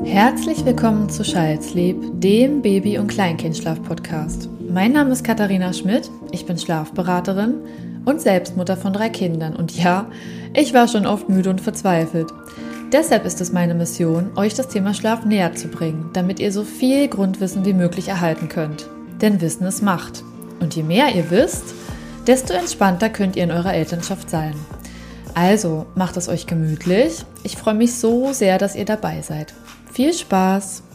Herzlich willkommen zu Child's-Lieb, dem Baby- und Kleinkindschlaf-Podcast. Mein Name ist Katharina Schmidt, ich bin Schlafberaterin und Selbstmutter von 3 Kindern. Und ja, ich war schon oft müde und verzweifelt. Deshalb ist es meine Mission, euch das Thema Schlaf näher zu bringen, damit ihr so viel Grundwissen wie möglich erhalten könnt. Denn Wissen ist Macht. Und je mehr ihr wisst, desto entspannter könnt ihr in eurer Elternschaft sein. Also, macht es euch gemütlich. Ich freue mich so sehr, dass ihr dabei seid. Viel Spaß!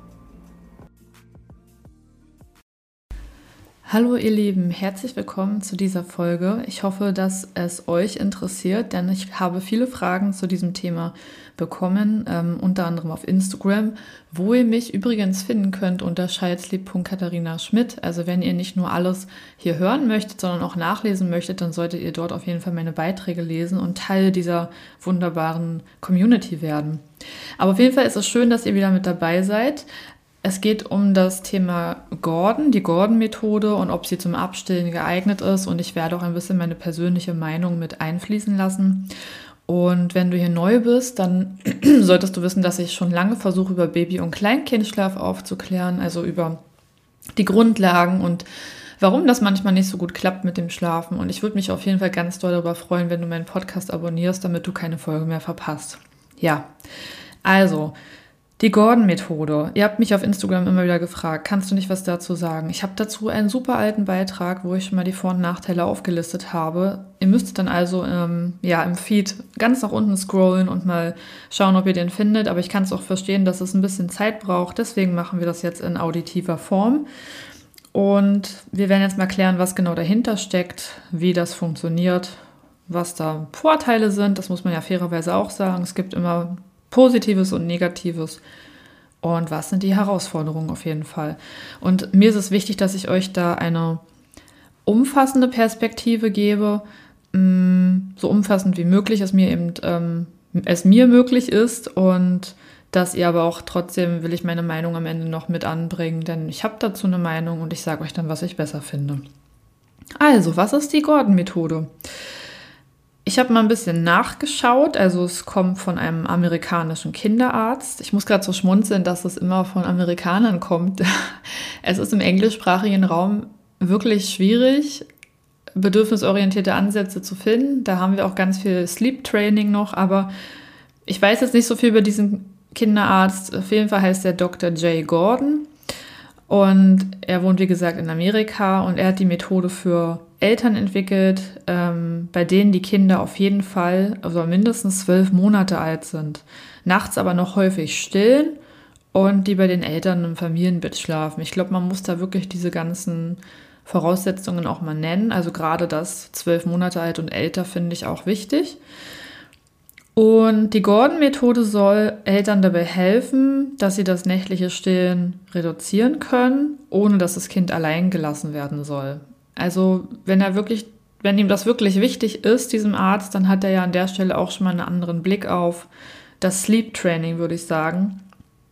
Hallo ihr Lieben, herzlich willkommen zu dieser Folge. Ich hoffe, dass es euch interessiert, denn ich habe viele Fragen zu diesem Thema bekommen, unter anderem auf Instagram, wo ihr mich übrigens finden könnt unter child'slieb.katharina-schmidt. Also wenn ihr nicht nur alles hier hören möchtet, sondern auch nachlesen möchtet, dann solltet ihr dort auf jeden Fall meine Beiträge lesen und Teil dieser wunderbaren Community werden. Aber auf jeden Fall ist es schön, dass ihr wieder mit dabei seid. Es geht um das Thema Gordon, die Gordon-Methode und ob sie zum Abstillen geeignet ist. Und ich werde auch ein bisschen meine persönliche Meinung mit einfließen lassen. Und wenn du hier neu bist, dann solltest du wissen, dass ich schon lange versuche, über Baby- und Kleinkindschlaf aufzuklären, also über die Grundlagen und warum das manchmal nicht so gut klappt mit dem Schlafen. Und ich würde mich auf jeden Fall ganz doll darüber freuen, wenn du meinen Podcast abonnierst, damit du keine Folge mehr verpasst. Ja, also die Gordon-Methode. Ihr habt mich auf Instagram immer wieder gefragt, kannst du nicht was dazu sagen? Ich habe dazu einen super alten Beitrag, wo ich schon mal die Vor- und Nachteile aufgelistet habe. Ihr müsstet dann also im Feed ganz nach unten scrollen und mal schauen, ob ihr den findet. Aber ich kann es auch verstehen, dass es ein bisschen Zeit braucht. Deswegen machen wir das jetzt in auditiver Form. Und wir werden jetzt mal klären, was genau dahinter steckt, wie das funktioniert, was da Vorteile sind. Das muss man ja fairerweise auch sagen. Es gibt immer Positives und Negatives. Und was sind die Herausforderungen auf jeden Fall? Und mir ist es wichtig, dass ich euch da eine umfassende Perspektive gebe, so umfassend wie möglich es mir möglich ist, und dass ihr aber auch trotzdem, will ich meine Meinung am Ende noch mit anbringen, denn ich habe dazu eine Meinung und ich sage euch dann, was ich besser finde. Also, was ist die Gordon-Methode? Ich habe mal ein bisschen nachgeschaut, also es kommt von einem amerikanischen Kinderarzt. Ich muss gerade so schmunzeln, dass es immer von Amerikanern kommt. Es ist im englischsprachigen Raum wirklich schwierig, bedürfnisorientierte Ansätze zu finden. Da haben wir auch ganz viel Sleep Training noch, aber ich weiß jetzt nicht so viel über diesen Kinderarzt. Auf jeden Fall heißt der Dr. Jay Gordon und er wohnt, wie gesagt, in Amerika und er hat die Methode für Eltern entwickelt, bei denen die Kinder auf jeden Fall, also mindestens 12 Monate alt sind, nachts aber noch häufig stillen und die bei den Eltern im Familienbett schlafen. Ich glaube, man muss da wirklich diese ganzen Voraussetzungen auch mal nennen. Also gerade das 12 Monate alt und älter finde ich auch wichtig. Und die Gordon-Methode soll Eltern dabei helfen, dass sie das nächtliche Stillen reduzieren können, ohne dass das Kind allein gelassen werden soll. Also wenn ihm das wirklich wichtig ist, diesem Arzt, dann hat er ja an der Stelle auch schon mal einen anderen Blick auf das Sleep Training, würde ich sagen.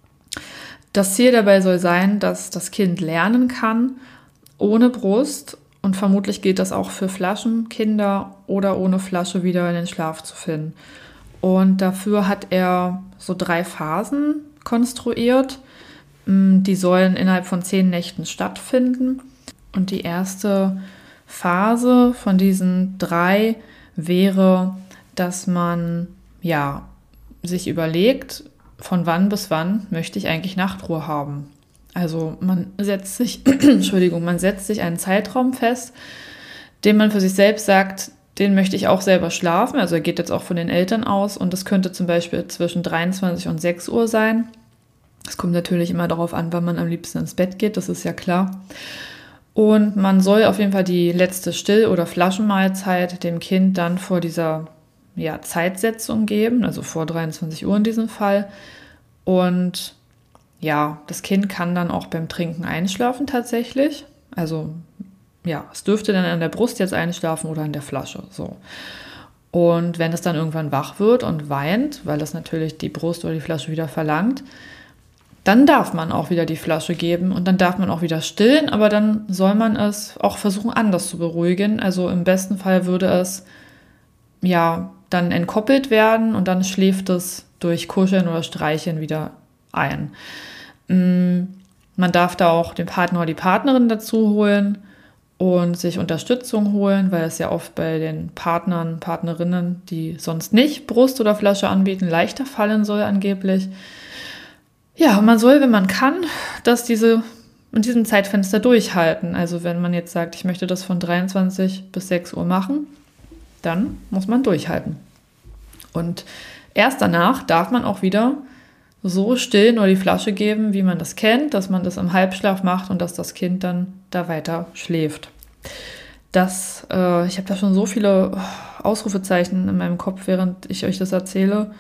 Das Ziel dabei soll sein, dass das Kind lernen kann, ohne Brust, und vermutlich gilt das auch für Flaschenkinder, oder ohne Flasche wieder in den Schlaf zu finden. Und dafür hat er so 3 Phasen konstruiert. Die sollen innerhalb von 10 Nächten stattfinden. Und die erste Phase von diesen 3 wäre, dass man sich überlegt, von wann bis wann möchte ich eigentlich Nachtruhe haben. Also man setzt sich einen Zeitraum fest, den man für sich selbst sagt, den möchte ich auch selber schlafen. Also er geht jetzt auch von den Eltern aus und das könnte zum Beispiel zwischen 23 und 6 Uhr sein. Es kommt natürlich immer darauf an, wann man am liebsten ins Bett geht, das ist ja klar. Und man soll auf jeden Fall die letzte Still- oder Flaschenmahlzeit dem Kind dann vor dieser Zeitsetzung geben, also vor 23 Uhr in diesem Fall. Und das Kind kann dann auch beim Trinken einschlafen tatsächlich. Also es dürfte dann an der Brust jetzt einschlafen oder an der Flasche. So. Und wenn es dann irgendwann wach wird und weint, weil das natürlich die Brust oder die Flasche wieder verlangt, dann darf man auch wieder die Flasche geben und dann darf man auch wieder stillen, aber dann soll man es auch versuchen, anders zu beruhigen. Also im besten Fall würde es dann entkoppelt werden und dann schläft es durch Kuscheln oder Streicheln wieder ein. Man darf da auch den Partner oder die Partnerin dazu holen und sich Unterstützung holen, weil es ja oft bei den Partnern, Partnerinnen, die sonst nicht Brust oder Flasche anbieten, leichter fallen soll angeblich. Ja, man soll, wenn man kann, in diesem Zeitfenster durchhalten. Also wenn man jetzt sagt, ich möchte das von 23 bis 6 Uhr machen, dann muss man durchhalten. Und erst danach darf man auch wieder so stillen oder die Flasche geben, wie man das kennt, dass man das im Halbschlaf macht und dass das Kind dann da weiter schläft. Ich habe da schon so viele Ausrufezeichen in meinem Kopf, während ich euch das erzähle.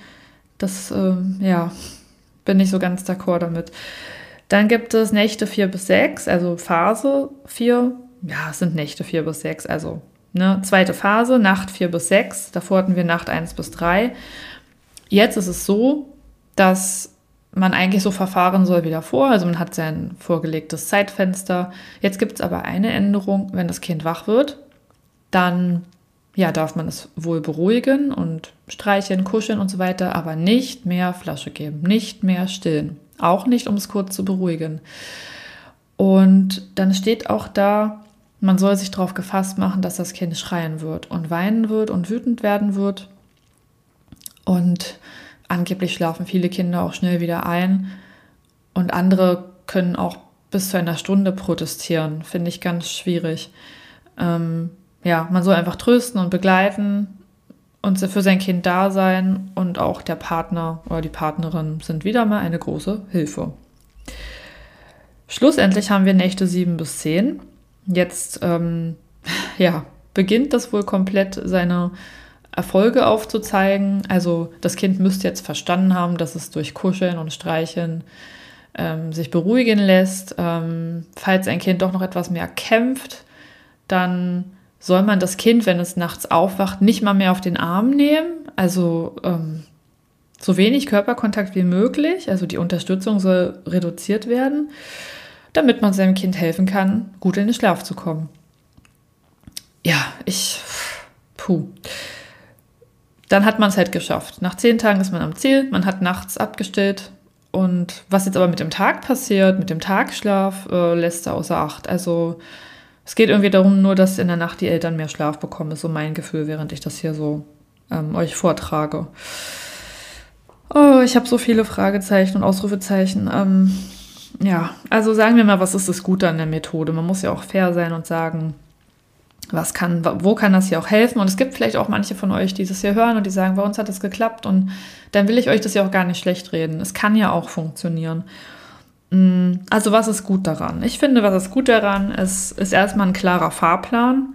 Bin nicht so ganz d'accord damit. Dann gibt es Nächte 4 bis 6, also Phase 4. Ja, es sind Nächte 4 bis 6, also zweite Phase, Nacht 4 bis 6. Davor hatten wir Nacht 1 bis 3. Jetzt ist es so, dass man eigentlich so verfahren soll wie davor. Also man hat sein vorgelegtes Zeitfenster. Jetzt gibt es aber eine Änderung. Wenn das Kind wach wird, dann darf man es wohl beruhigen und streicheln, kuscheln und so weiter, aber nicht mehr Flasche geben, nicht mehr stillen. Auch nicht, um es kurz zu beruhigen. Und dann steht auch da, man soll sich darauf gefasst machen, dass das Kind schreien wird und weinen wird und wütend werden wird. Und angeblich schlafen viele Kinder auch schnell wieder ein. Und andere können auch bis zu einer Stunde protestieren. Finde ich ganz schwierig. Man soll einfach trösten und begleiten und für sein Kind da sein. Und auch der Partner oder die Partnerin sind wieder mal eine große Hilfe. Schlussendlich haben wir Nächte 7 bis 10. Jetzt beginnt das wohl komplett seine Erfolge aufzuzeigen. Also das Kind müsste jetzt verstanden haben, dass es durch Kuscheln und Streicheln sich beruhigen lässt. Falls ein Kind doch noch etwas mehr kämpft, dann soll man das Kind, wenn es nachts aufwacht, nicht mal mehr auf den Arm nehmen. Also so wenig Körperkontakt wie möglich. Also die Unterstützung soll reduziert werden, damit man seinem Kind helfen kann, gut in den Schlaf zu kommen. Dann hat man es halt geschafft. Nach 10 Tagen ist man am Ziel, man hat nachts abgestillt. Und was jetzt aber mit dem Tag passiert, mit dem Tagschlaf, lässt er außer Acht. Also es geht irgendwie darum, nur dass in der Nacht die Eltern mehr Schlaf bekommen, ist so mein Gefühl, während ich das hier so euch vortrage. Oh, ich habe so viele Fragezeichen und Ausrufezeichen. Also sagen wir mal, was ist das Gute an der Methode? Man muss ja auch fair sein und sagen, wo kann das hier auch helfen? Und es gibt vielleicht auch manche von euch, die das hier hören und die sagen, bei uns hat das geklappt und dann will ich euch das ja auch gar nicht schlecht reden. Es kann ja auch funktionieren. Also was ist gut daran? Ich finde, was ist gut daran, ist erstmal ein klarer Fahrplan.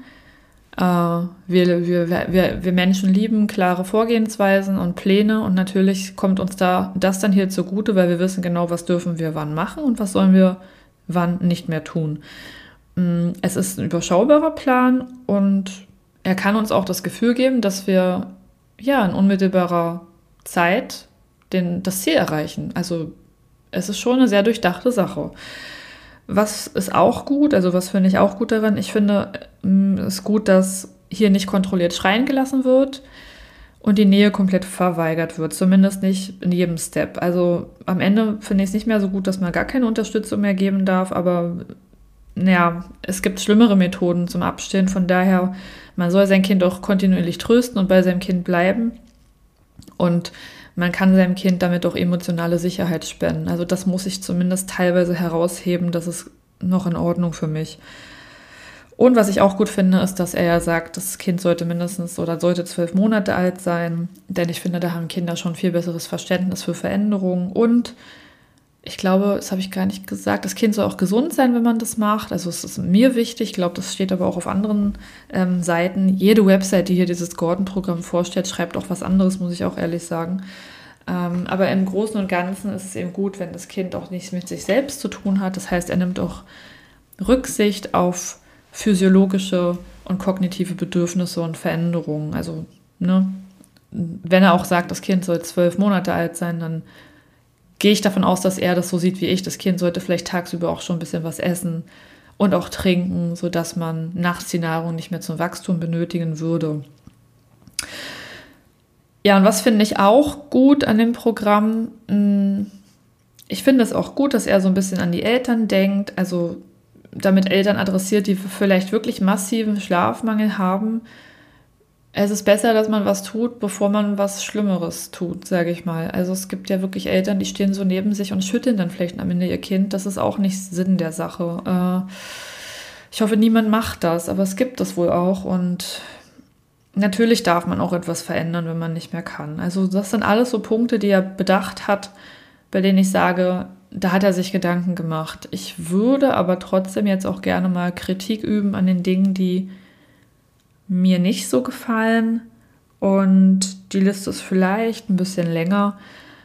Wir Menschen lieben klare Vorgehensweisen und Pläne und natürlich kommt uns das dann hier zugute, weil wir wissen genau, was dürfen wir wann machen und was sollen wir wann nicht mehr tun. Es ist ein überschaubarer Plan und er kann uns auch das Gefühl geben, dass wir in unmittelbarer Zeit das Ziel erreichen. Also es ist schon eine sehr durchdachte Sache. Was ist auch gut, also was finde ich auch gut daran? Ich finde es gut, dass hier nicht kontrolliert schreien gelassen wird und die Nähe komplett verweigert wird, zumindest nicht in jedem Step. Also am Ende finde ich es nicht mehr so gut, dass man gar keine Unterstützung mehr geben darf, aber es gibt schlimmere Methoden zum Abstillen, von daher, man soll sein Kind auch kontinuierlich trösten und bei seinem Kind bleiben und man kann seinem Kind damit auch emotionale Sicherheit spenden. Also das muss ich zumindest teilweise herausheben, das ist noch in Ordnung für mich. Und was ich auch gut finde, ist, dass er ja sagt, das Kind sollte 12 Monate alt sein, denn ich finde, da haben Kinder schon viel besseres Verständnis für Veränderungen und ich glaube, das habe ich gar nicht gesagt, das Kind soll auch gesund sein, wenn man das macht. Also es ist mir wichtig, ich glaube, das steht aber auch auf anderen Seiten. Jede Website, die hier dieses Gordon-Programm vorstellt, schreibt auch was anderes, muss ich auch ehrlich sagen. Aber im Großen und Ganzen ist es eben gut, wenn das Kind auch nichts mit sich selbst zu tun hat. Das heißt, er nimmt auch Rücksicht auf physiologische und kognitive Bedürfnisse und Veränderungen. Also, wenn er auch sagt, das Kind soll 12 Monate alt sein, dann gehe ich davon aus, dass er das so sieht wie ich. Das Kind sollte vielleicht tagsüber auch schon ein bisschen was essen und auch trinken, sodass man nachts die Nahrung nicht mehr zum Wachstum benötigen würde. Ja, und was finde ich auch gut an dem Programm? ich finde es auch gut, dass er so ein bisschen an die Eltern denkt, also damit Eltern adressiert, die vielleicht wirklich massiven Schlafmangel haben. Es ist besser, dass man was tut, bevor man was Schlimmeres tut, sage ich mal. Also es gibt ja wirklich Eltern, die stehen so neben sich und schütteln dann vielleicht am Ende ihr Kind. Das ist auch nicht Sinn der Sache. Ich hoffe, niemand macht das, aber es gibt es wohl auch. Und natürlich darf man auch etwas verändern, wenn man nicht mehr kann. Also das sind alles so Punkte, die er bedacht hat, bei denen ich sage, da hat er sich Gedanken gemacht. Ich würde aber trotzdem jetzt auch gerne mal Kritik üben an den Dingen, die mir nicht so gefallen, und die Liste ist vielleicht ein bisschen länger.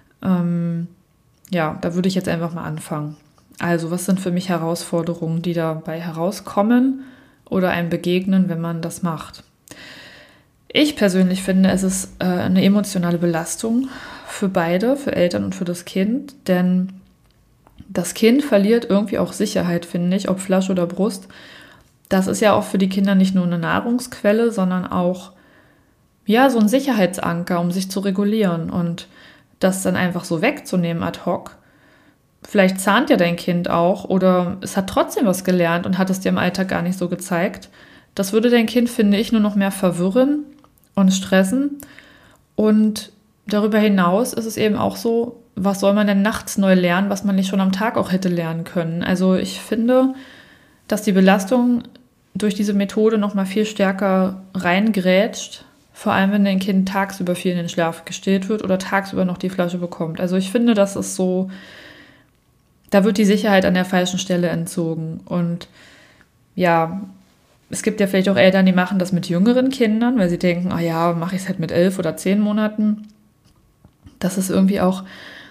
Ja, da würde ich jetzt einfach mal anfangen. Also, was sind für mich Herausforderungen, die dabei herauskommen oder einem begegnen, wenn man das macht? Ich persönlich finde, es ist eine emotionale Belastung für beide, für Eltern und für das Kind, denn das Kind verliert irgendwie auch Sicherheit, finde ich, ob Flasche oder Brust. Das ist ja auch für die Kinder nicht nur eine Nahrungsquelle, sondern auch ja, so ein Sicherheitsanker, um sich zu regulieren, und das dann einfach so wegzunehmen ad hoc. Vielleicht zahnt ja dein Kind auch oder es hat trotzdem was gelernt und hat es dir im Alltag gar nicht so gezeigt. Das würde dein Kind, finde ich, nur noch mehr verwirren und stressen. Und darüber hinaus ist es eben auch so, was soll man denn nachts neu lernen, was man nicht schon am Tag auch hätte lernen können. Also ich finde, dass die Belastung durch diese Methode noch mal viel stärker reingrätscht, vor allem wenn dein Kind tagsüber viel in den Schlaf gestillt wird oder tagsüber noch die Flasche bekommt. Also ich finde, das ist so, da wird die Sicherheit an der falschen Stelle entzogen. Und ja, es gibt ja vielleicht auch Eltern, die machen das mit jüngeren Kindern, weil sie denken, ah ja, mache ich es halt mit 11 oder 10 Monaten. Das ist irgendwie auch,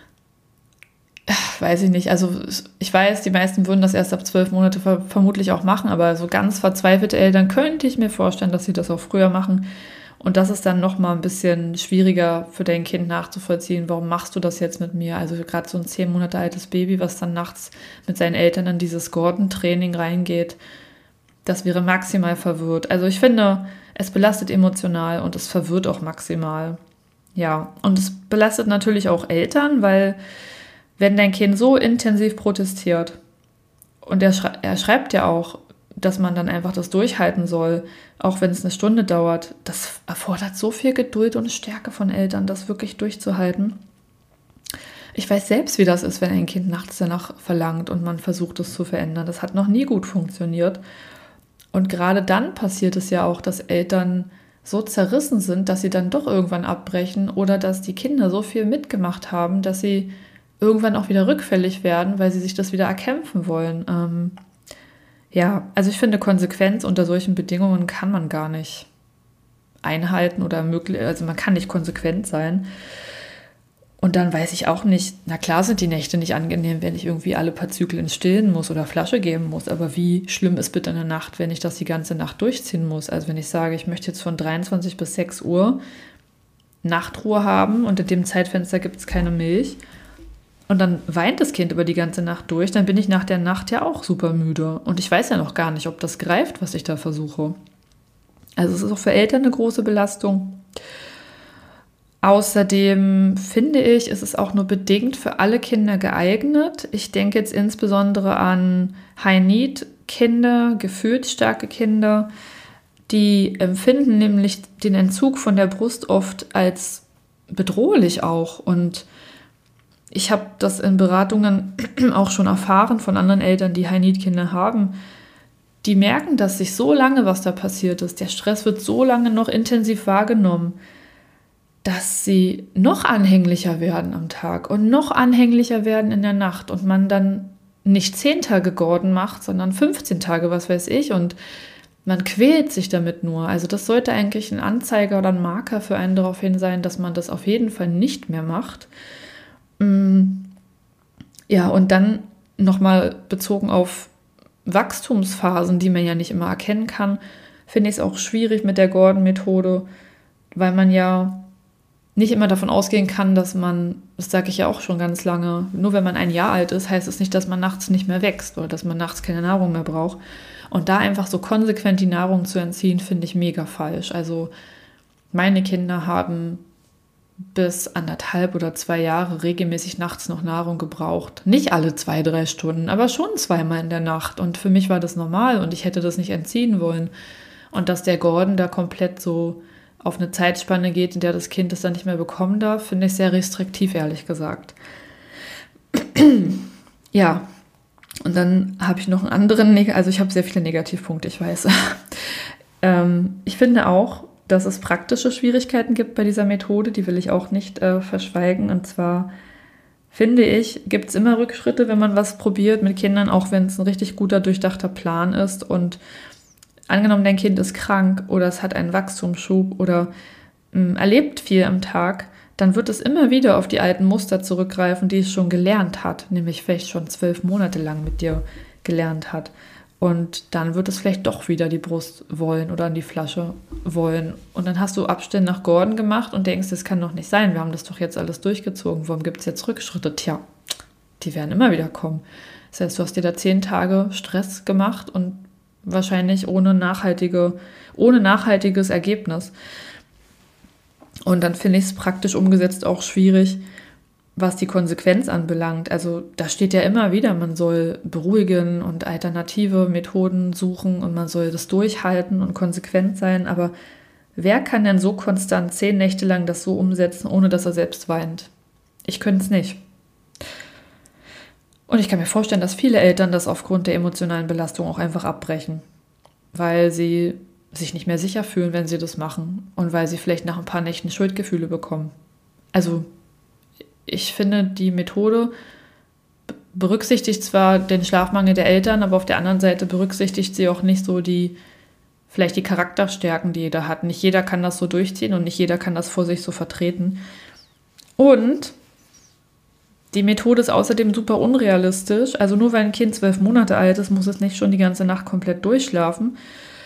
weiß ich nicht, also ich weiß, die meisten würden das erst ab 12 Monate vermutlich auch machen, aber so ganz verzweifelte Eltern könnte ich mir vorstellen, dass sie das auch früher machen. Und das ist dann nochmal ein bisschen schwieriger für dein Kind nachzuvollziehen. Warum machst du das jetzt mit mir? Also gerade so ein 10 Monate altes Baby, was dann nachts mit seinen Eltern in dieses Gordon-Training reingeht, das wäre maximal verwirrt. Also ich finde, es belastet emotional und es verwirrt auch maximal. Ja, und es belastet natürlich auch Eltern, weil wenn dein Kind so intensiv protestiert, und er schreibt ja auch, dass man dann einfach das durchhalten soll, auch wenn es eine Stunde dauert, das erfordert so viel Geduld und Stärke von Eltern, das wirklich durchzuhalten. Ich weiß selbst, wie das ist, wenn ein Kind nachts danach verlangt und man versucht, es zu verändern. Das hat noch nie gut funktioniert. Und gerade dann passiert es ja auch, dass Eltern so zerrissen sind, dass sie dann doch irgendwann abbrechen oder dass die Kinder so viel mitgemacht haben, dass sie irgendwann auch wieder rückfällig werden, weil sie sich das wieder erkämpfen wollen. Ja, also ich finde, Konsequenz unter solchen Bedingungen kann man gar nicht einhalten oder möglich, also man kann nicht konsequent sein. Und dann weiß ich auch nicht, na klar sind die Nächte nicht angenehm, wenn ich irgendwie alle paar Zyklen stillen muss oder Flasche geben muss, aber wie schlimm ist bitte eine Nacht, wenn ich das die ganze Nacht durchziehen muss? Also wenn ich sage, ich möchte jetzt von 23 bis 6 Uhr Nachtruhe haben und in dem Zeitfenster gibt es keine Milch, und dann weint das Kind über die ganze Nacht durch, dann bin ich nach der Nacht ja auch super müde. Und ich weiß ja noch gar nicht, ob das greift, was ich da versuche. Also es ist auch für Eltern eine große Belastung. Außerdem finde ich, ist es auch nur bedingt für alle Kinder geeignet. Ich denke jetzt insbesondere an High-Need-Kinder, gefühlsstarke Kinder, die empfinden nämlich den Entzug von der Brust oft als bedrohlich auch. Und ich habe das in Beratungen auch schon erfahren von anderen Eltern, die High-Need-Kinder haben. Die merken, dass sich so lange was da passiert ist, der Stress wird so lange noch intensiv wahrgenommen, dass sie noch anhänglicher werden am Tag und noch anhänglicher werden in der Nacht und man dann nicht 10 Tage Gordon macht, sondern 15 Tage, was weiß ich, und man quält sich damit nur. Also das sollte eigentlich ein Anzeiger oder ein Marker für einen darauf hin sein, dass man das auf jeden Fall nicht mehr macht. Ja, und dann nochmal bezogen auf Wachstumsphasen, die man ja nicht immer erkennen kann, finde ich es auch schwierig mit der Gordon-Methode, weil man ja nicht immer davon ausgehen kann, dass man, das sage ich ja auch schon ganz lange, nur wenn man 1 Jahr alt ist, heißt es nicht, dass man nachts nicht mehr wächst oder dass man nachts keine Nahrung mehr braucht. Und da einfach so konsequent die Nahrung zu entziehen, finde ich mega falsch. Also meine Kinder haben bis 1,5 oder 2 Jahre regelmäßig nachts noch Nahrung gebraucht. Nicht alle 2, 3 Stunden, aber schon zweimal in der Nacht. Und für mich war das normal und ich hätte das nicht entziehen wollen. Und dass der Gordon da komplett so auf eine Zeitspanne geht, in der das Kind es dann nicht mehr bekommen darf, finde ich sehr restriktiv, ehrlich gesagt. Ja, und dann habe ich noch einen anderen, also ich habe sehr viele Negativpunkte, ich weiß. Ich finde auch, dass es praktische Schwierigkeiten gibt bei dieser Methode, die will ich auch nicht verschweigen. Und zwar finde ich, gibt es immer Rückschritte, wenn man was probiert mit Kindern, auch wenn es ein richtig guter, durchdachter Plan ist. Und angenommen, dein Kind ist krank oder es hat einen Wachstumsschub oder erlebt viel am Tag, dann wird es immer wieder auf die alten Muster zurückgreifen, die es schon gelernt hat, nämlich vielleicht schon 12 Monate lang mit dir gelernt hat. Und dann wird es vielleicht doch wieder die Brust wollen oder an die Flasche wollen. Und dann hast du Abstände nach Gordon gemacht und denkst, das kann doch nicht sein. Wir haben das doch jetzt alles durchgezogen. Warum gibt es jetzt Rückschritte? Tja, die werden immer wieder kommen. Das heißt, du hast dir da 10 Tage Stress gemacht und wahrscheinlich ohne nachhaltiges Ergebnis. Und dann finde ich es praktisch umgesetzt auch schwierig, was die Konsequenz anbelangt. Also da steht ja immer wieder, man soll beruhigen und alternative Methoden suchen und man soll das durchhalten und konsequent sein. Aber wer kann denn so konstant 10 Nächte lang das so umsetzen, ohne dass er selbst weint? Ich könnte es nicht. Und ich kann mir vorstellen, dass viele Eltern das aufgrund der emotionalen Belastung auch einfach abbrechen, weil sie sich nicht mehr sicher fühlen, wenn sie das machen und weil sie vielleicht nach ein paar Nächten Schuldgefühle bekommen. Also ich finde, die Methode berücksichtigt zwar den Schlafmangel der Eltern, aber auf der anderen Seite berücksichtigt sie auch nicht so vielleicht die Charakterstärken, die jeder hat. Nicht jeder kann das so durchziehen und nicht jeder kann das vor sich so vertreten. Und die Methode ist außerdem super unrealistisch. Also nur weil ein Kind 12 Monate alt ist, muss es nicht schon die ganze Nacht komplett durchschlafen.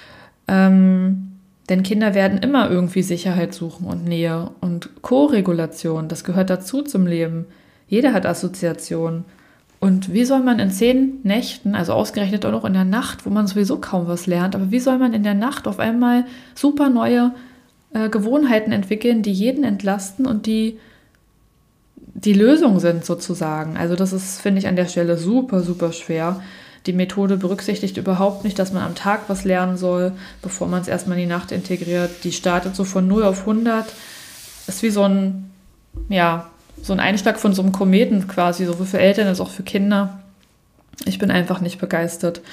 Denn Kinder werden immer irgendwie Sicherheit suchen und Nähe und Co-Regulation. Das gehört dazu zum Leben. Jeder hat Assoziationen. Und wie soll man in 10 Nächten, also ausgerechnet auch noch in der Nacht, wo man sowieso kaum was lernt, aber wie soll man in der Nacht auf einmal super neue Gewohnheiten entwickeln, die jeden entlasten und die Lösung sind sozusagen. Also das ist, finde ich, an der Stelle super, super schwer. Die Methode berücksichtigt überhaupt nicht, dass man am Tag was lernen soll, bevor man es erstmal in die Nacht integriert. Die startet so von 0 auf 100. Ist wie so ein Einschlag von so einem Kometen quasi, sowohl für Eltern als auch für Kinder. Ich bin einfach nicht begeistert.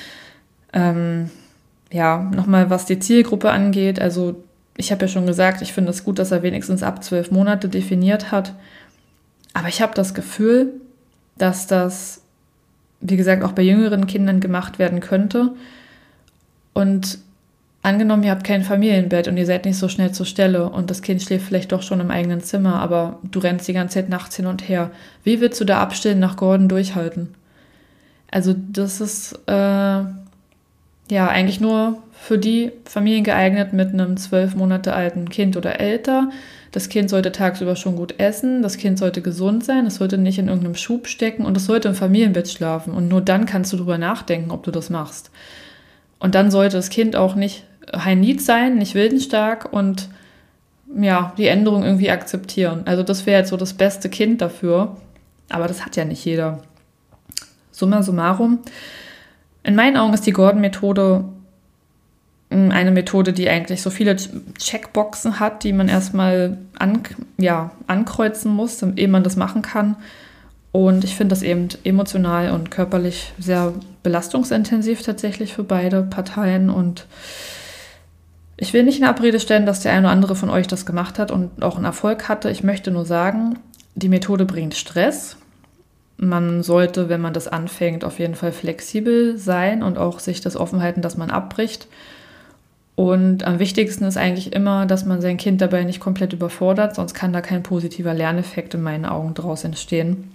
Nochmal, was die Zielgruppe angeht. Also ich habe ja schon gesagt, ich finde es gut, dass er wenigstens ab 12 Monate definiert hat. Aber ich habe das Gefühl, dass das, wie gesagt, auch bei jüngeren Kindern gemacht werden könnte. Und angenommen, ihr habt kein Familienbett und ihr seid nicht so schnell zur Stelle und das Kind schläft vielleicht doch schon im eigenen Zimmer, aber du rennst die ganze Zeit nachts hin und her. Wie willst du da Abstillen nach Gordon durchhalten? Also das ist eigentlich nur für die Familien geeignet mit einem 12 Monate alten Kind oder älter. Das Kind sollte tagsüber schon gut essen, das Kind sollte gesund sein, es sollte nicht in irgendeinem Schub stecken und es sollte im Familienbett schlafen. Und nur dann kannst du drüber nachdenken, ob du das machst. Und dann sollte das Kind auch nicht High-Need sein, nicht willensstark und die Änderung irgendwie akzeptieren. Also das wäre jetzt so das beste Kind dafür, aber das hat ja nicht jeder. Summa summarum, in meinen Augen ist die Gordon-Methode eine Methode, die eigentlich so viele Checkboxen hat, die man erstmal ankreuzen muss, ehe man das machen kann. Und ich finde das eben emotional und körperlich sehr belastungsintensiv tatsächlich für beide Parteien. Und ich will nicht in Abrede stellen, dass der eine oder andere von euch das gemacht hat und auch einen Erfolg hatte. Ich möchte nur sagen, die Methode bringt Stress. Man sollte, wenn man das anfängt, auf jeden Fall flexibel sein und auch sich das offen halten, dass man abbricht. Und am wichtigsten ist eigentlich immer, dass man sein Kind dabei nicht komplett überfordert, sonst kann da kein positiver Lerneffekt in meinen Augen draus entstehen.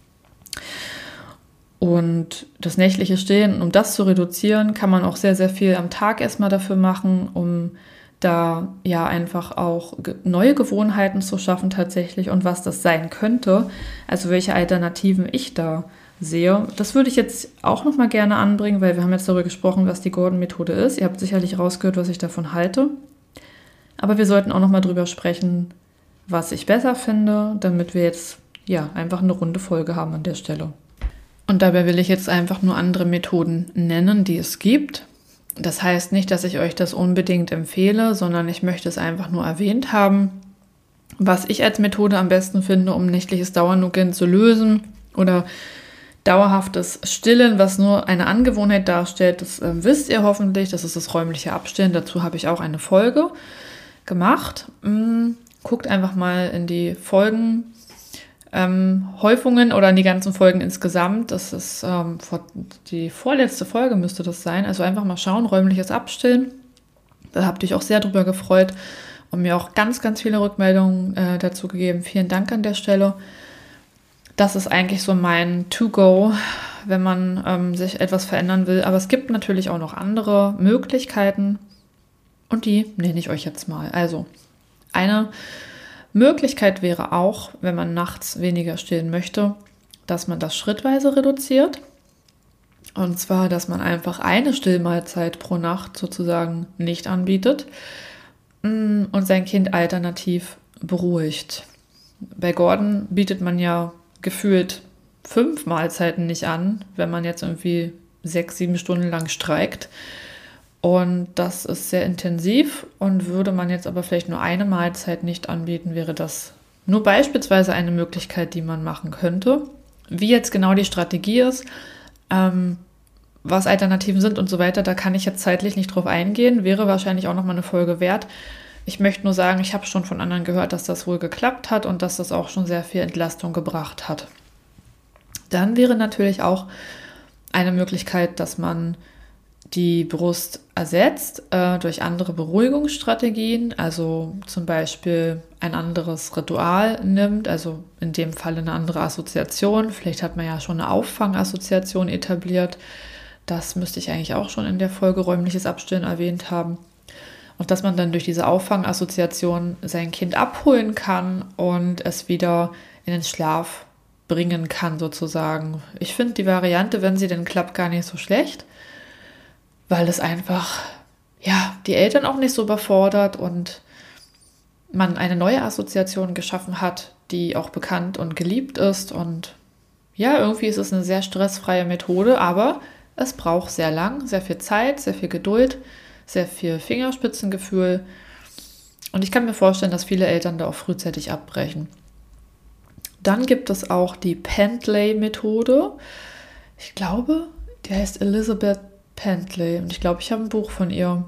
Und das nächtliche Stillen, um das zu reduzieren, kann man auch sehr, sehr viel am Tag erstmal dafür machen, um da einfach auch neue Gewohnheiten zu schaffen tatsächlich und was das sein könnte, also welche Alternativen ich da sehe. Das würde ich jetzt auch noch mal gerne anbringen, weil wir haben jetzt darüber gesprochen, was die Gordon-Methode ist. Ihr habt sicherlich rausgehört, was ich davon halte. Aber wir sollten auch noch mal drüber sprechen, was ich besser finde, damit wir jetzt einfach eine runde Folge haben an der Stelle. Und dabei will ich jetzt einfach nur andere Methoden nennen, die es gibt. Das heißt nicht, dass ich euch das unbedingt empfehle, sondern ich möchte es einfach nur erwähnt haben, was ich als Methode am besten finde, um nächtliches Dauernudeln zu lösen oder dauerhaftes Stillen, was nur eine Angewohnheit darstellt. Das wisst ihr hoffentlich, das ist das räumliche Abstillen. Dazu habe ich auch eine Folge gemacht. Guckt einfach mal in die Folgen. Häufungen oder in die ganzen Folgen insgesamt. Das ist die vorletzte Folge müsste das sein. Also einfach mal schauen, räumliches Abstillen. Da habt ihr euch auch sehr drüber gefreut und mir auch ganz, ganz viele Rückmeldungen dazu gegeben. Vielen Dank an der Stelle. Das ist eigentlich so mein To-Go, wenn man sich etwas verändern will. Aber es gibt natürlich auch noch andere Möglichkeiten und die nenne ich euch jetzt mal. Also eine Möglichkeit wäre auch, wenn man nachts weniger stillen möchte, dass man das schrittweise reduziert. Und zwar, dass man einfach eine Stillmahlzeit pro Nacht sozusagen nicht anbietet und sein Kind alternativ beruhigt. Bei Gordon bietet man ja gefühlt 5 Mahlzeiten nicht an, wenn man jetzt irgendwie 6, 7 Stunden lang streikt. Und das ist sehr intensiv und würde man jetzt aber vielleicht nur eine Mahlzeit nicht anbieten, wäre das nur beispielsweise eine Möglichkeit, die man machen könnte. Wie jetzt genau die Strategie ist, was Alternativen sind und so weiter, da kann ich jetzt zeitlich nicht drauf eingehen, wäre wahrscheinlich auch nochmal eine Folge wert. Ich möchte nur sagen, ich habe schon von anderen gehört, dass das wohl geklappt hat und dass das auch schon sehr viel Entlastung gebracht hat. Dann wäre natürlich auch eine Möglichkeit, dass man die Brust ersetzt durch andere Beruhigungsstrategien, also zum Beispiel ein anderes Ritual nimmt, also in dem Fall eine andere Assoziation. Vielleicht hat man ja schon eine Auffangassoziation etabliert. Das müsste ich eigentlich auch schon in der Folge räumliches Abstillen erwähnt haben. Und dass man dann durch diese Auffangassoziation sein Kind abholen kann und es wieder in den Schlaf bringen kann sozusagen. Ich finde die Variante, wenn sie denn klappt, gar nicht so schlecht, weil es einfach, die Eltern auch nicht so überfordert und man eine neue Assoziation geschaffen hat, die auch bekannt und geliebt ist. Und irgendwie ist es eine sehr stressfreie Methode, aber es braucht sehr lang, sehr viel Zeit, sehr viel Geduld, sehr viel Fingerspitzengefühl. Und ich kann mir vorstellen, dass viele Eltern da auch frühzeitig abbrechen. Dann gibt es auch die Pendlay-Methode. Ich glaube, die heißt Elizabeth Pendlay und ich glaube, ich habe ein Buch von ihr.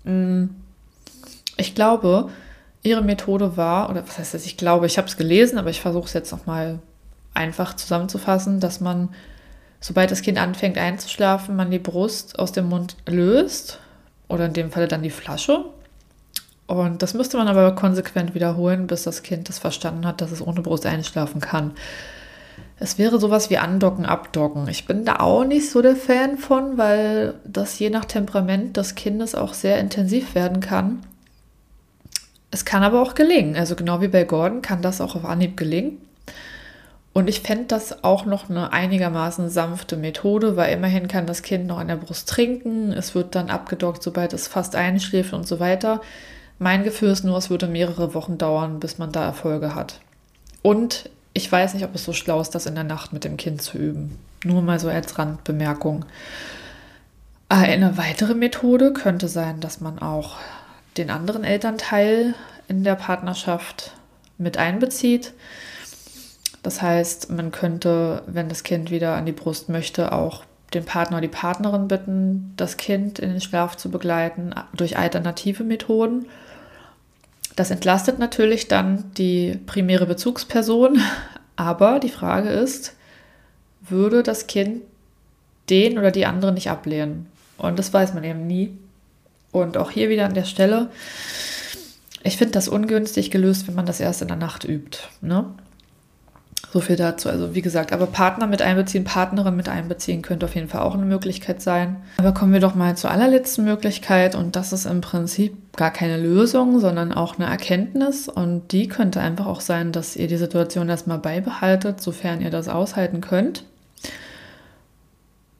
Ich glaube, ihre Methode war, oder was heißt das, ich glaube, ich habe es gelesen, aber ich versuche es jetzt nochmal einfach zusammenzufassen, dass man, sobald das Kind anfängt einzuschlafen, man die Brust aus dem Mund löst oder in dem Falle dann die Flasche. Und das müsste man aber konsequent wiederholen, bis das Kind das verstanden hat, dass es ohne Brust einschlafen kann. Es wäre sowas wie Andocken, Abdocken. Ich bin da auch nicht so der Fan von, weil das je nach Temperament des Kindes auch sehr intensiv werden kann. Es kann aber auch gelingen. Also genau wie bei Gordon kann das auch auf Anhieb gelingen. Und ich fände das auch noch eine einigermaßen sanfte Methode, weil immerhin kann das Kind noch an der Brust trinken. Es wird dann abgedockt, sobald es fast einschläft und so weiter. Mein Gefühl ist nur, es würde mehrere Wochen dauern, bis man da Erfolge hat. Und ich weiß nicht, ob es so schlau ist, das in der Nacht mit dem Kind zu üben. Nur mal so als Randbemerkung. Eine weitere Methode könnte sein, dass man auch den anderen Elternteil in der Partnerschaft mit einbezieht. Das heißt, man könnte, wenn das Kind wieder an die Brust möchte, auch den Partner oder die Partnerin bitten, das Kind in den Schlaf zu begleiten durch alternative Methoden. Das entlastet natürlich dann die primäre Bezugsperson, aber die Frage ist, würde das Kind den oder die andere nicht ablehnen? Und das weiß man eben nie. Und auch hier wieder an der Stelle, ich finde das ungünstig gelöst, wenn man das erst in der Nacht übt, ne? So viel dazu. Also wie gesagt, aber Partner mit einbeziehen, Partnerin mit einbeziehen könnte auf jeden Fall auch eine Möglichkeit sein. Aber kommen wir doch mal zur allerletzten Möglichkeit und das ist im Prinzip gar keine Lösung, sondern auch eine Erkenntnis und die könnte einfach auch sein, dass ihr die Situation erstmal beibehaltet, sofern ihr das aushalten könnt.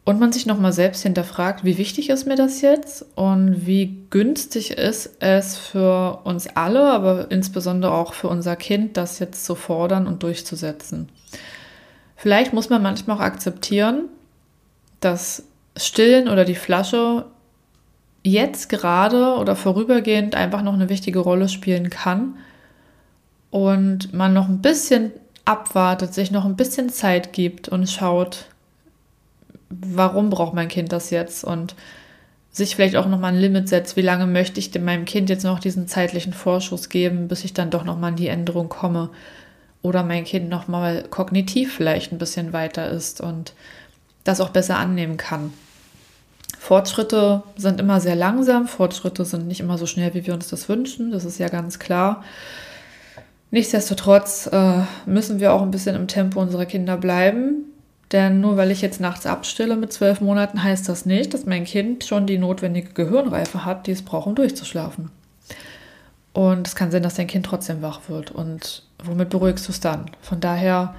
Und man sich nochmal selbst hinterfragt, wie wichtig ist mir das jetzt und wie günstig ist es für uns alle, aber insbesondere auch für unser Kind, das jetzt zu fordern und durchzusetzen. Vielleicht muss man manchmal auch akzeptieren, dass Stillen oder die Flasche jetzt gerade oder vorübergehend einfach noch eine wichtige Rolle spielen kann und man noch ein bisschen abwartet, sich noch ein bisschen Zeit gibt und schaut, warum braucht mein Kind das jetzt und sich vielleicht auch nochmal ein Limit setzt, wie lange möchte ich denn meinem Kind jetzt noch diesen zeitlichen Vorschuss geben, bis ich dann doch nochmal in die Änderung komme oder mein Kind nochmal kognitiv vielleicht ein bisschen weiter ist und das auch besser annehmen kann. Fortschritte sind immer sehr langsam, Fortschritte sind nicht immer so schnell, wie wir uns das wünschen, das ist ja ganz klar. Nichtsdestotrotz müssen wir auch ein bisschen im Tempo unserer Kinder bleiben. Denn nur weil ich jetzt nachts abstille mit 12 Monaten, heißt das nicht, dass mein Kind schon die notwendige Gehirnreife hat, die es braucht, um durchzuschlafen. Und es kann sein, dass dein Kind trotzdem wach wird. Und womit beruhigst du es dann? Von daher,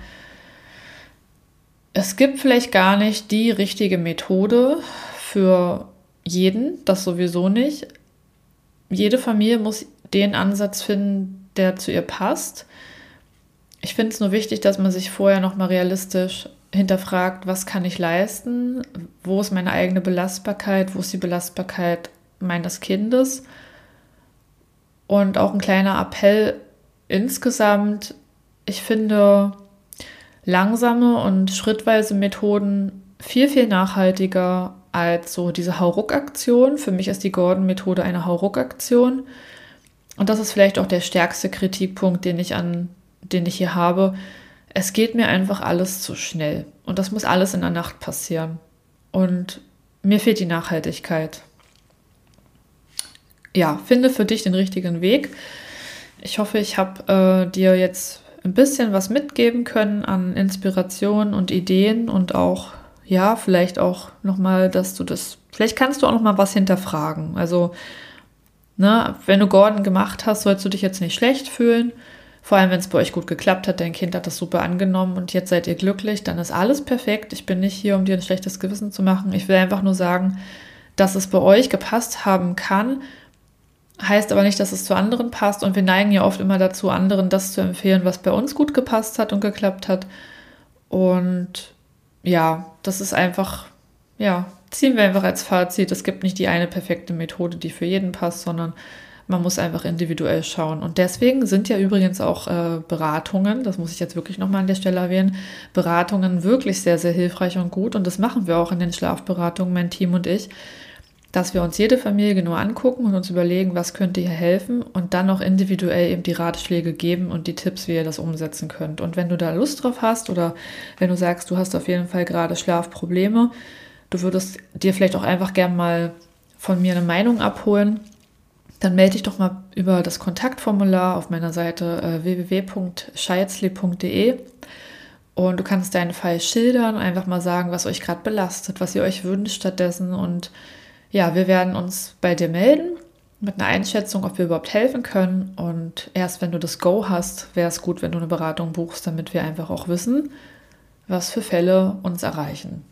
es gibt vielleicht gar nicht die richtige Methode für jeden, das sowieso nicht. Jede Familie muss den Ansatz finden, der zu ihr passt. Ich finde es nur wichtig, dass man sich vorher nochmal realistisch hinterfragt, was kann ich leisten, wo ist meine eigene Belastbarkeit, wo ist die Belastbarkeit meines Kindes. Und auch ein kleiner Appell insgesamt, ich finde langsame und schrittweise Methoden viel, viel nachhaltiger als so diese Hauruck-Aktion. Für mich ist die Gordon-Methode eine Hauruck-Aktion. Und das ist vielleicht auch der stärkste Kritikpunkt, den ich hier habe. Es geht mir einfach alles zu schnell und das muss alles in der Nacht passieren und mir fehlt die Nachhaltigkeit. Ja, finde für dich den richtigen Weg. Ich hoffe, ich habe dir jetzt ein bisschen was mitgeben können an Inspiration und Ideen und auch, ja, vielleicht auch nochmal, vielleicht kannst du auch nochmal was hinterfragen. Also, ne, wenn du Gordon gemacht hast, sollst du dich jetzt nicht schlecht fühlen. Vor allem, wenn es bei euch gut geklappt hat, dein Kind hat das super angenommen und jetzt seid ihr glücklich, dann ist alles perfekt. Ich bin nicht hier, um dir ein schlechtes Gewissen zu machen. Ich will einfach nur sagen, dass es bei euch gepasst haben kann, heißt aber nicht, dass es zu anderen passt. Und wir neigen ja oft immer dazu, anderen das zu empfehlen, was bei uns gut gepasst hat und geklappt hat. Und ja, das ist einfach, ja, ziehen wir einfach als Fazit. Es gibt nicht die eine perfekte Methode, die für jeden passt, sondern man muss einfach individuell schauen. Und deswegen sind ja übrigens auch Beratungen, das muss ich jetzt wirklich nochmal an der Stelle erwähnen, Beratungen wirklich sehr, sehr hilfreich und gut. Und das machen wir auch in den Schlafberatungen, mein Team und ich, dass wir uns jede Familie genau angucken und uns überlegen, was könnte hier helfen und dann auch individuell eben die Ratschläge geben und die Tipps, wie ihr das umsetzen könnt. Und wenn du da Lust drauf hast oder wenn du sagst, du hast auf jeden Fall gerade Schlafprobleme, du würdest dir vielleicht auch einfach gern mal von mir eine Meinung abholen, dann melde dich doch mal über das Kontaktformular auf meiner Seite www.scheidsley.de und du kannst deinen Fall schildern, einfach mal sagen, was euch gerade belastet, was ihr euch wünscht stattdessen und ja, wir werden uns bei dir melden mit einer Einschätzung, ob wir überhaupt helfen können und erst wenn du das Go hast, wäre es gut, wenn du eine Beratung buchst, damit wir einfach auch wissen, was für Fälle uns erreichen.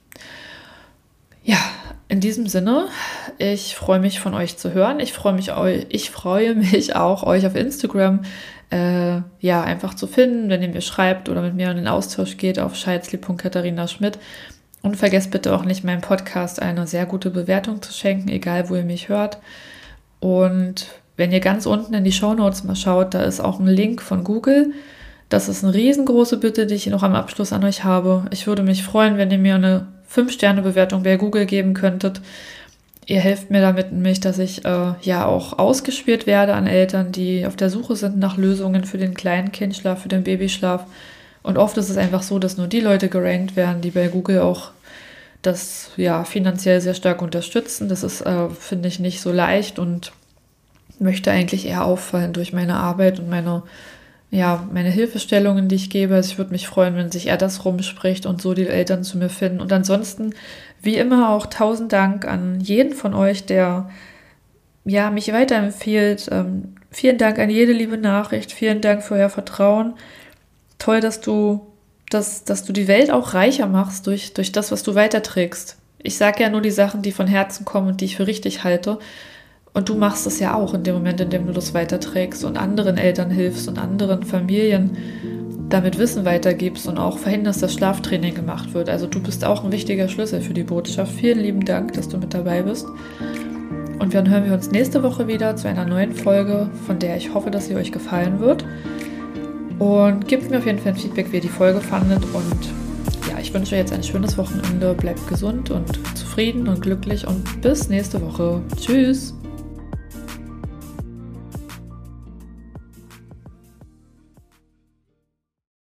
Ja, in diesem Sinne, ich freue mich von euch zu hören. Ich freue mich auch, euch auf Instagram einfach zu finden, wenn ihr mir schreibt oder mit mir in den Austausch geht auf scheidsley.katharina-schmidt. Und vergesst bitte auch nicht, meinem Podcast eine sehr gute Bewertung zu schenken, egal wo ihr mich hört. Und wenn ihr ganz unten in die Shownotes mal schaut, da ist auch ein Link von Google. Das ist eine riesengroße Bitte, die ich noch am Abschluss an euch habe. Ich würde mich freuen, wenn ihr mir eine 5-Sterne-Bewertung bei Google geben könntet. Ihr helft mir damit nämlich, dass ich auch ausgespielt werde an Eltern, die auf der Suche sind nach Lösungen für den kleinen Kindschlaf, für den Babyschlaf. Und oft ist es einfach so, dass nur die Leute gerankt werden, die bei Google auch das finanziell sehr stark unterstützen. Das ist, finde ich, nicht so leicht und möchte eigentlich eher auffallen durch meine Arbeit und meine Hilfestellungen, die ich gebe. Also ich würde mich freuen, wenn sich eher das rumspricht und so die Eltern zu mir finden. Und ansonsten, wie immer, auch 1000 Dank an jeden von euch, der mich weiterempfiehlt. Vielen Dank an jede liebe Nachricht. Vielen Dank für euer Vertrauen. Toll, dass du die Welt auch reicher machst durch das, was du weiterträgst. Ich sage ja nur die Sachen, die von Herzen kommen und die ich für richtig halte. Und du machst es ja auch in dem Moment, in dem du das weiterträgst und anderen Eltern hilfst und anderen Familien damit Wissen weitergibst und auch verhinderst, dass Schlaftraining gemacht wird. Also du bist auch ein wichtiger Schlüssel für die Botschaft. Vielen lieben Dank, dass du mit dabei bist. Und dann hören wir uns nächste Woche wieder zu einer neuen Folge, von der ich hoffe, dass sie euch gefallen wird. Und gebt mir auf jeden Fall ein Feedback, wie ihr die Folge fandet. Und ja, ich wünsche euch jetzt ein schönes Wochenende. Bleibt gesund und zufrieden und glücklich und bis nächste Woche. Tschüss!